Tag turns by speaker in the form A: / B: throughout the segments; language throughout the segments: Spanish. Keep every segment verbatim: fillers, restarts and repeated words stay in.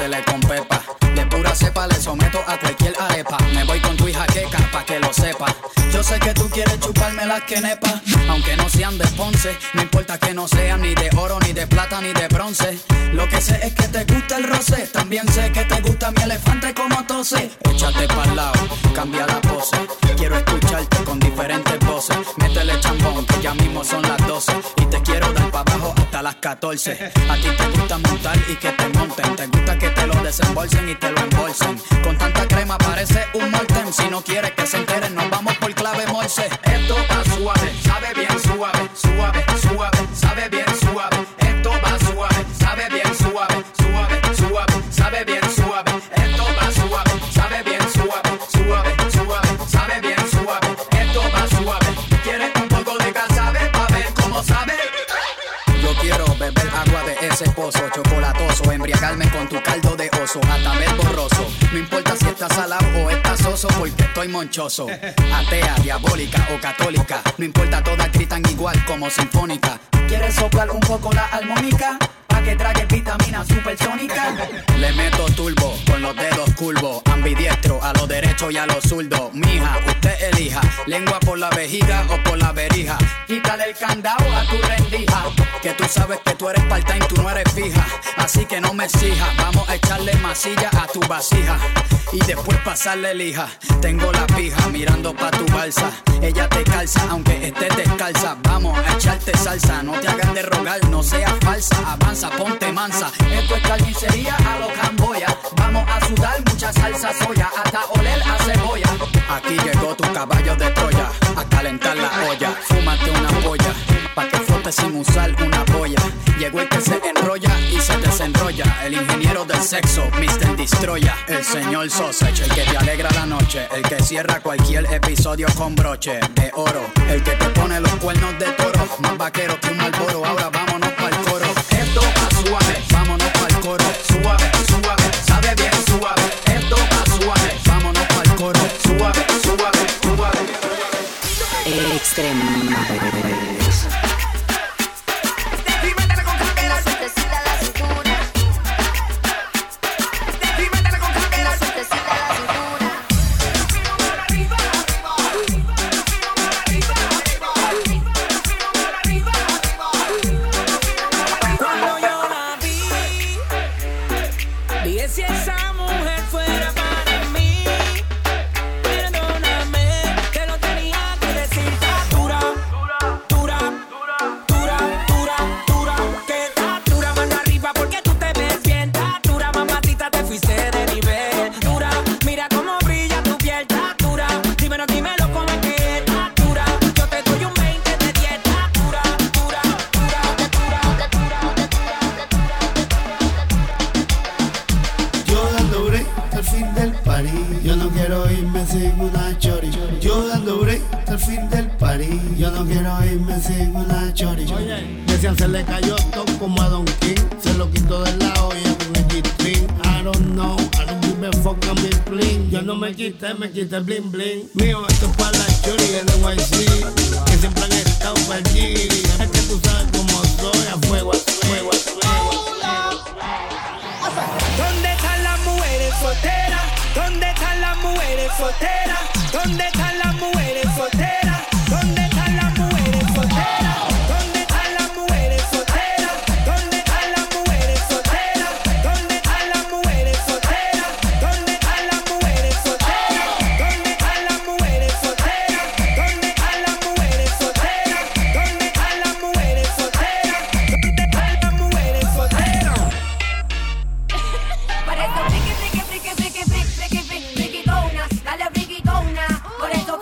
A: métele con pepa. De pura cepa le someto a cualquier arepa. Me voy con tu hija queca pa' que lo sepa. Yo sé que tú quieres chuparme las quenepas, aunque no sean de Ponce. No importa que no sean ni de oro, ni de plata, ni de bronce. Lo que sé es que te gusta el roce. También sé que te gusta mi elefante como tose. Échate pa'l lado, cambia la pose. Quiero escucharte con diferentes voces. Métele chambón, que ya mismo son las doce. Y te quiero dar pa' abajo hasta las catorce. A ti te gusta montar y que te monten. Te gusta que te lo desembolsen y te lo embolsen. Con tanta crema parece un molten. Si no quieres que se enteren, nos vamos por clave morse. Esto va suave, sabe bien suave. Suave, suave, sabe bien suave. Esto va suave, sabe bien suave. Suave, suave, sabe bien suave. Esto va suave, sabe bien suave. Suave, suave, sabe bien suave. Esto va suave. ¿Quieres un poco de casabe pa' ver cómo sabe? Yo quiero beber agua de ese pozo, chocolatoso, embriagarme con tu caldo de oso, hasta ver borroso. No importa si estás salado o estás soso, porque estoy monchoso. Atea, diabólica o católica, no importa, todas gritan igual como sinfónica. ¿Quieres soplar un poco la armónica? Pa' que trague vitamina supersónica. Le meto turbo con los dedos curvos, ambidiestro a lo derecho y a lo zurdo. Mija, usted elija, lengua por la vejiga o por la verija. Quítale el candado a tu rendija, que tú sabes que tú eres part-time, tú no eres fija. Así que no me exijas, vamos a echarle masilla a tu vasija y después pasarle lija. Tengo la pija mirando pa' tu balsa. Ella te calza aunque estés descalza. Vamos a echarte salsa, no te hagas de rogar, no seas falsa. Avanza, ponte mansa. Esto es carnicería a lo Camboya. Vamos a sudar mucha salsa soya, hasta oler a cebolla. Aquí llegó tu caballo de Troya, a calentar la olla. Fúmate una polla, pa' que flote sin usar una polla. Llegó el que se enrolla y se desenrolla. El ingeniero del sexo, mister Destroya. El señor Sausage, el que te alegra la noche. El que cierra cualquier episodio con broche de oro. El que te pone los cuernos de toro. Más vaquero que un Marlboro. Ahora vámonos pa'l coro. Esto va suave, vámonos pa'l coro. Suave, suave, sabe bien suave. Esto va suave, vámonos pa'l coro. Suave, suave, suave.
B: Extrema.
C: Se le cayó todo como a Don King. Se lo quitó de la olla con el G-String. I don't know, I don't give a fuck on my bling. Yo no me quité, me quité el bling bling. Mío, esto es para la chori de N Y C, que siempre han estado para el Giri. Es que tú sabes cómo soy, a fuego, a fuego, a fuego.
D: ¿Dónde están las mujeres solteras? ¿Dónde están las mujeres solteras? ¿Dónde están las mujeres solteras? ¿Dónde están las mujeres solteras?
E: Por eso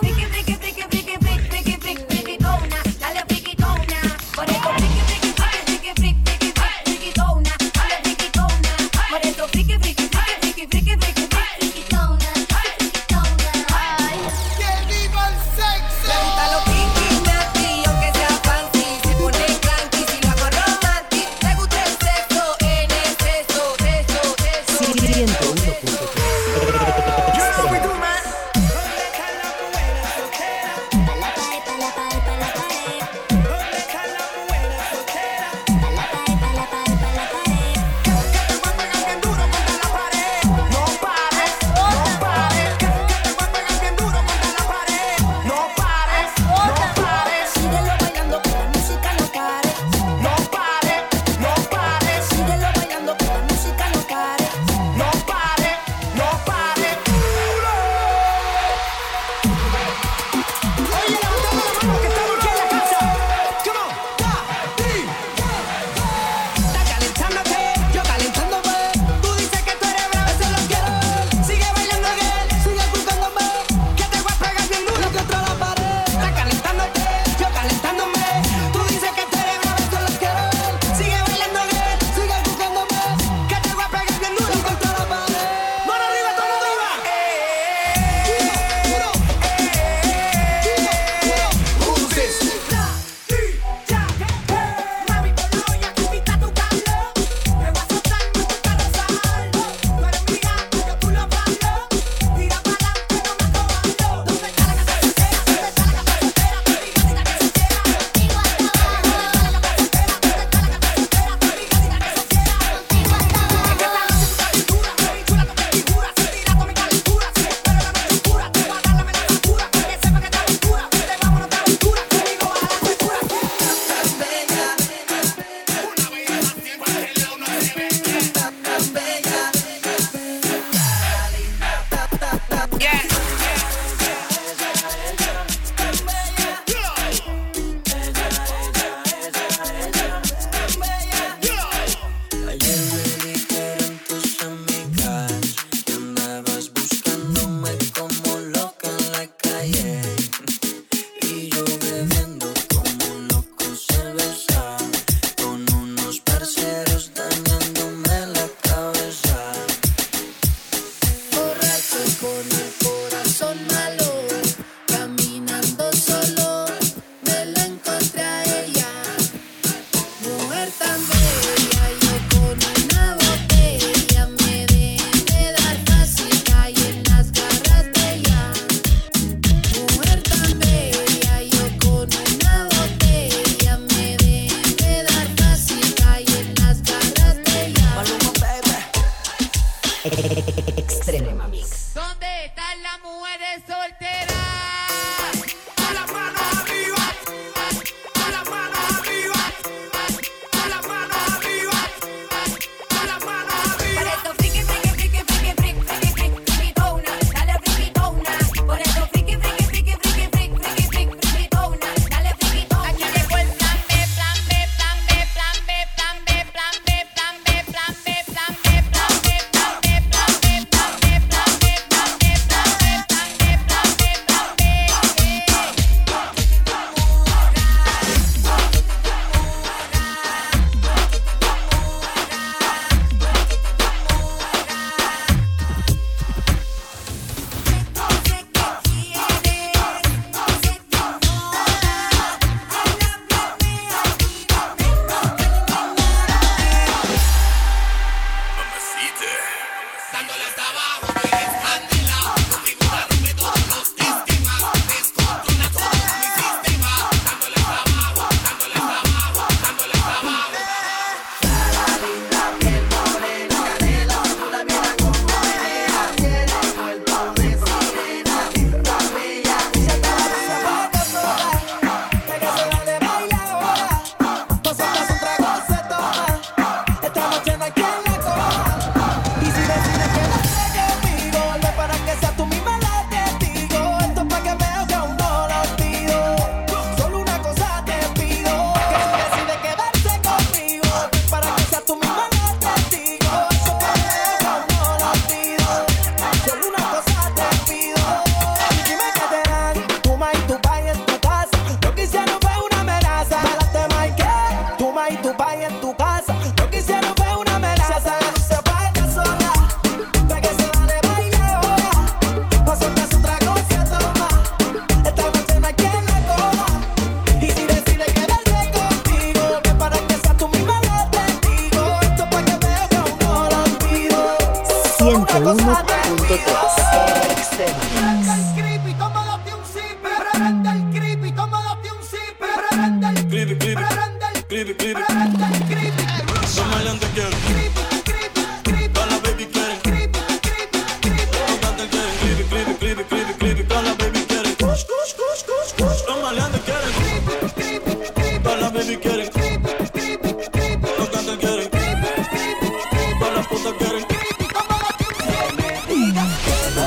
E: Prende el creepy, toma date un sip. Prende el creepy, creepy. Prende el creepy, creepy. Prende el creepy.
F: Los maleantes quieren
E: Creepy, creepy, creepy.
F: toda la baby quieren
E: Creepy, creepy, creepy.
F: los cantantes quieren creepy, creepy, creepy, creepy, creepy. Toda la baby quieren kush, kush, kush, kush, kush. Los maleantes quieren
E: Creepy, creepy, creepy.
F: toda la baby quieren
E: Creepy, creepy, creepy.
F: los cantantes quieren
E: Creepy, creepy, creepy.
F: todas las putas quieren
E: Creepy, toma date un sip. No me digas que no.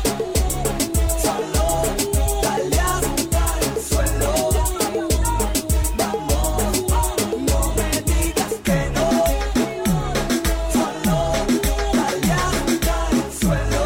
E: Solo dale hasta el suelo. Vamos, no me digas que no. Solo dale hasta el suelo.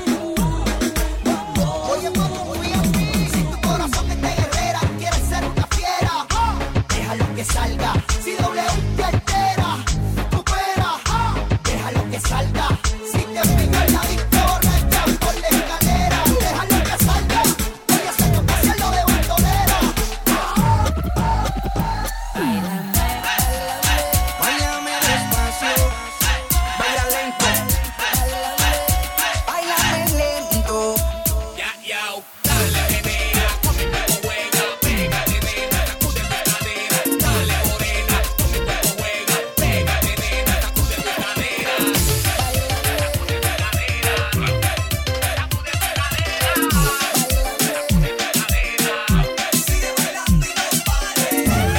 E: Vamos. Oye, mami, muy a mí. Si tu corazón es de guerrera, quieres ser una fiera, déjalo que salga. Si W te altera, tu pera, déjalo que salga. Si te pica la discordia, por la escalera, déjalo que salga. Voy a hacer que pase lo de bandolera.
D: Báilame despacio, baila lento, báilame lento.
A: Ya, ya, dale, menea, con mi cuerpo juega, pégate, nena, sacude tu cadera. Dale, morena, con mi cuerpo juega, pégate, nena, sacude tu cadera. Sacude tu cadera, sacude tu cadera,
E: Sigue bailando y no pares.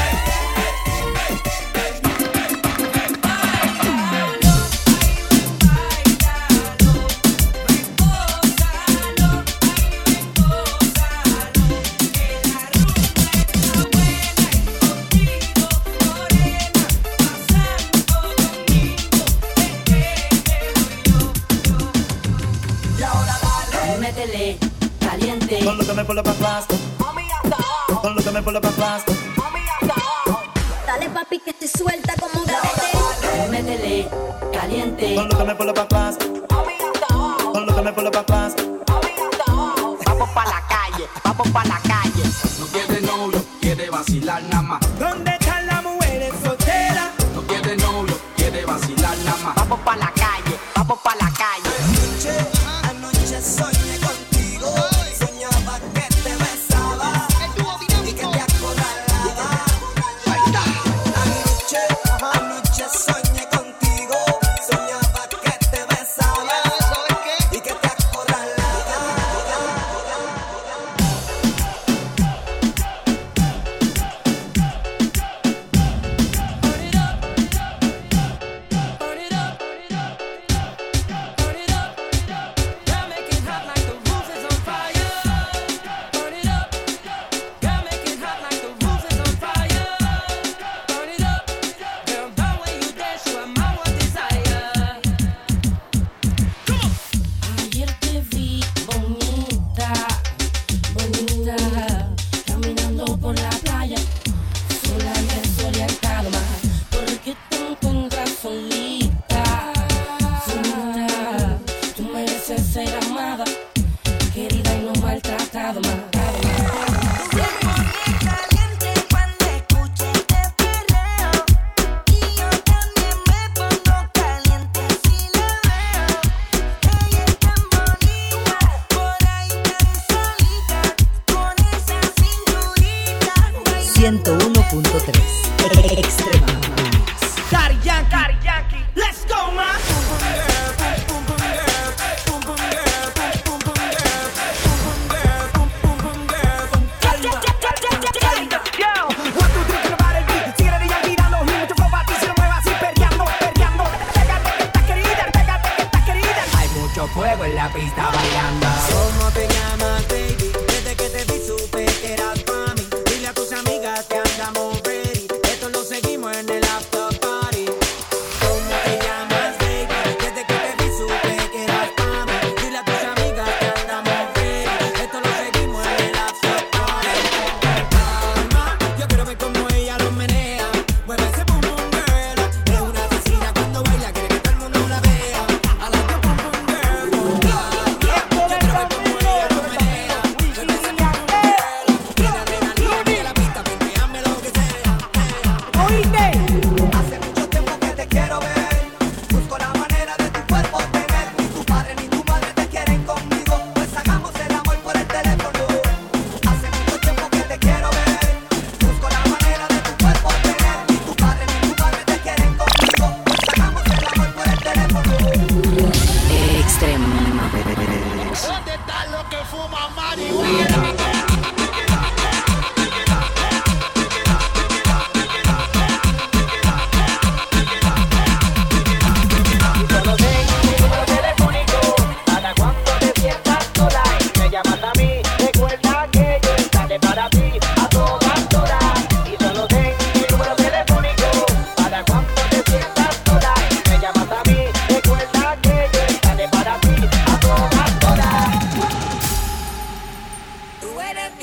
E: Y ahora dale.
B: Métele, caliente.
F: Con lo que me pone pa' atrás, con lo que me pone pa' atrás.
G: Dale papi que te suelta como un gavete.
B: Métele, caliente.
F: Con lo que me pone pa' atrás, con lo que me pone pa' atrás.
D: Vamos pa' la calle, vamos pa' la calle.
A: No quiere novio, quiere vacilar nada más.
D: ¿Dónde están las mujeres solteras?
A: No quiere novio, quiere vacilar nada más.
D: Vamos pa' la calle, vamos pa' la calle.
E: Anoche, anoche soñé contigo. Soñaba que te besaba y que te acorralaba. Anoche, anoche soñé contigo. Soñaba que te besaba y que te acorralaba.
H: Ayer te vi bonita, bonita, caminando por la playa, sola y desorientada, ¿por qué te encuentras solita? Solita, tú mereces ser amada, querida y no maltratada, maltratada.
G: Caliente cuando escuche este perreo. Y yo también me pongo caliente si la veo. Ella es tan bonita, por ahí tan solita, con esa cinturita.
B: ciento uno punto tres. Extrema.
D: Daddy Yankee, Daddy Yankee, let's go, man.
A: Hay mucho fuego en la pista bailando.
E: ¿Cómo te llamas, baby? Desde que te vi supe que eras pa' mí. Dile a tus amigas que andamos ready. Esto lo seguimos en el after party. ¿Cómo te llamas, baby? Desde que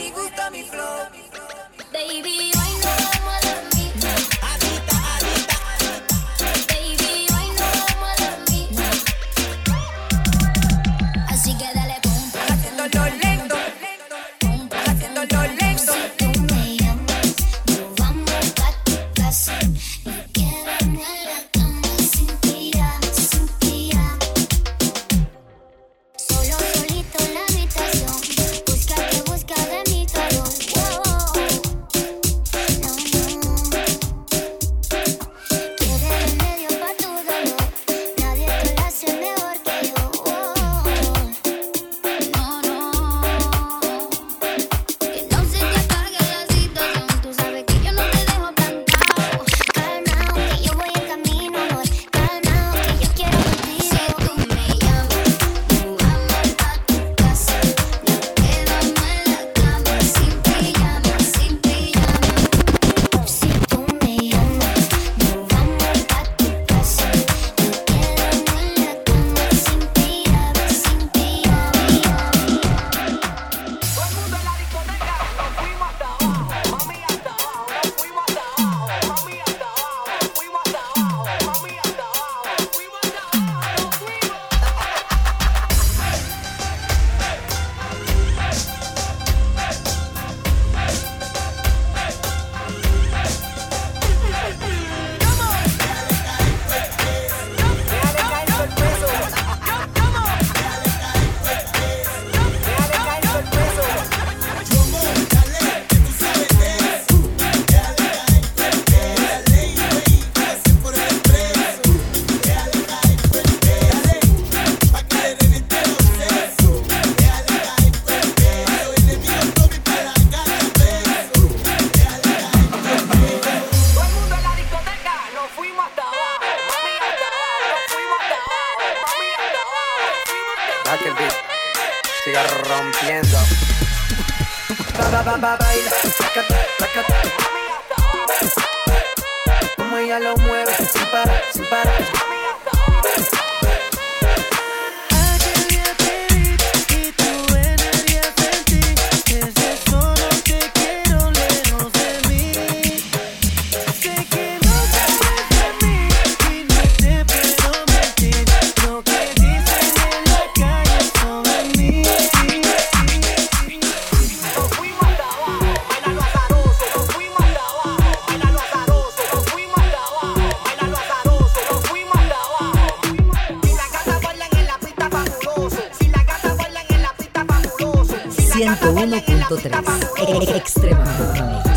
G: ti gusta mi flow. Baby, hoy no vamos a dormir. Adita, adita. Baby, hoy no vamos a dormir. Así que dale pum, haciéndolo lento. Pum, haciéndolo lento. Si tú me llamas, nos vamos pa' tu casa. Y quédame en la cama sin pijama, sin pijama. Solo, solito en la habitación. Busca que busca de mi calor. Wow. No, no. Quiere remedio pa' tu dolor. Nadie te lo hace mejor que yo. No, no. Que no se te apague la situación. Tú sabes que yo no te dejo plantado. Calmao, que yo voy en camino, amor. Calmao, que yo quiero contigo. Si tú me llamas, nos vamos pa' tu casa. Nos quedamos en la cama sin pijama, sin pijama. Si tú me llamas, nos vamos pa' tu casa. Nos quedamos en la cama sin pijama, sin pijama.
I: Todo el mundo en la discoteca, nos fuimos hasta abajo, mami hasta abajo, nos fuimos hasta abajo, mami hasta abajo, nos fuimos hasta abajo, mami hasta abajo, nos fuimos hasta abajo, nos fuimos. Déjale caer sorpreso. Déjale caer sorpreso. Todo el mundo en la discoteca, nos fuimos hasta abajo, mami hasta abajo, nos fuimos hasta abajo, mami hasta abajo, nos fuimos hasta abajo.
J: Deja que el beat siga rompiendo. Ba, ba, ba, ba, baila, sácate, sácate.
I: Mami hasta abajo,
J: Como ella lo mueve, sin parar, sin parar.
I: mami hasta abajo.
K: Aquel día te vi y tu energía sentí. Desde solo te quiero lejos de mí. Sé que no sabes de mí y no te puedo mentir. Lo que dicen en la calle sobre mí.
I: Nos fuimos hasta abajo, bailalo azaroso. Nos fuimos hasta abajo, bailalo azaroso. Nos fuimos hasta abajo, bailalo azaroso. Nos fuimos hasta abajo. Si las gatas bailan en la pista fabuloso. Si las gatas bailan en la pista fabuloso. Si las
B: ciento
I: gatas
B: uno
I: bailan en la
B: punto
I: pista
B: tres
I: fabuloso.
B: Extrema Mix.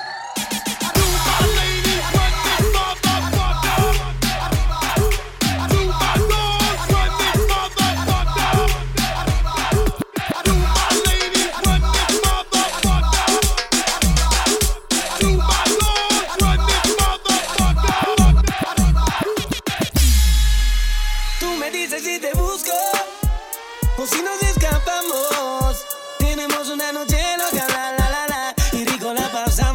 K: Tú me dices si te busco o si nos escapamos. Tenemos una noche loca, la la la la, y rico la pasamos.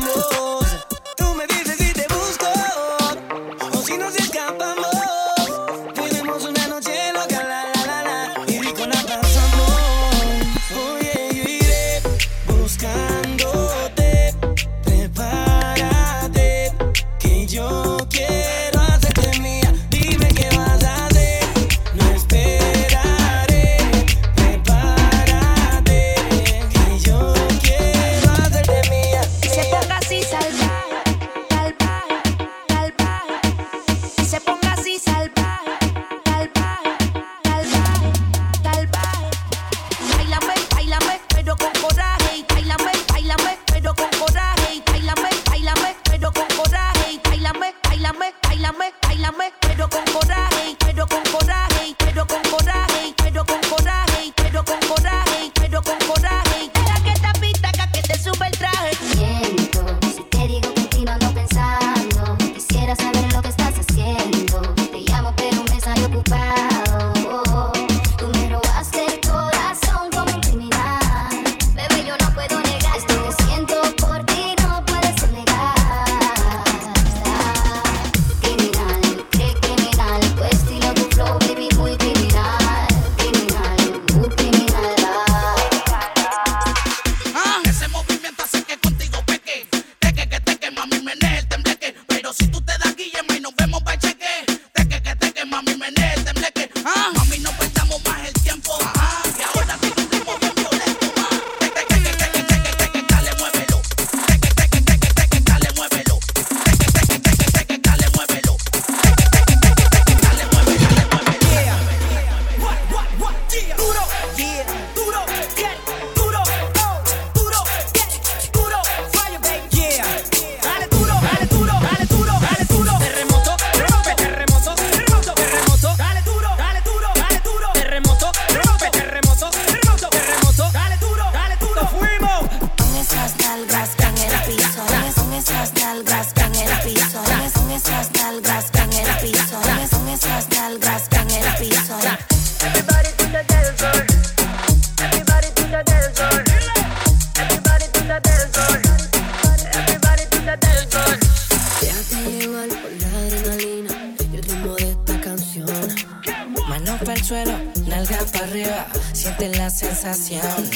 H: darte la sensación.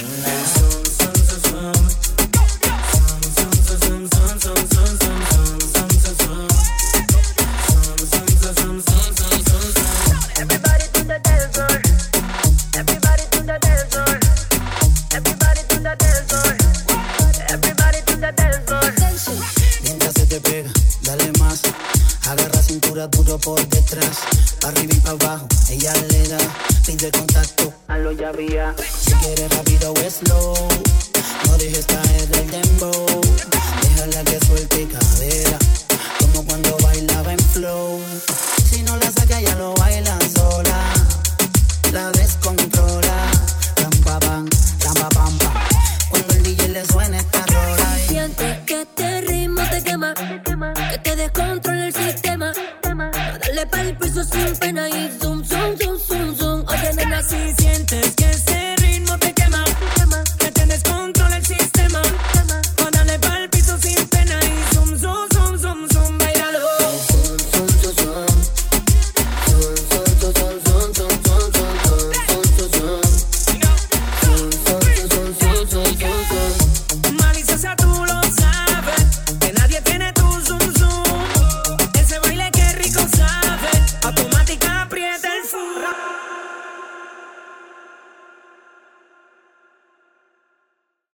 K: Everybody to the dance floor. Everybody to the dance floor. Everybody to the dance floor. Everybody to the dance floor.
A: Mientras se te pega, dale más. Agarra cintura duro por detrás. Pa' arriba y pa' abajo, ella le da. Pide contacto, hazlo ya vía. Si quieres rápido o slow, no dejes caer el dembow. Déjala que suelte cadera, como cuando bailaba en flow. Si no la saca ya lo baila sola, la descontrola. Ram pa pam, ram pa pam pam. Cuando el D J le suena esta rola.
L: Siente que este ritmo te quema, que te descontrola el sistema. A darle pa'l piso sin pena y